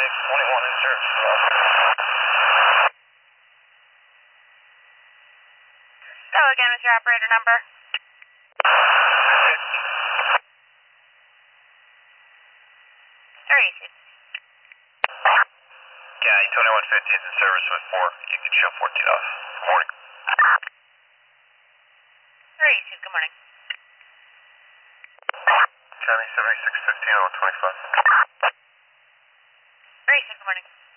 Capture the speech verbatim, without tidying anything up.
twenty-one in service. Go again with your operator number. thirty-two. Yeah, twenty-one fifty is in service with four. You can show fourteen off. Good morning. thirty-two, good morning. County seventy-six fifteen on twenty-five. thirty-two, good morning.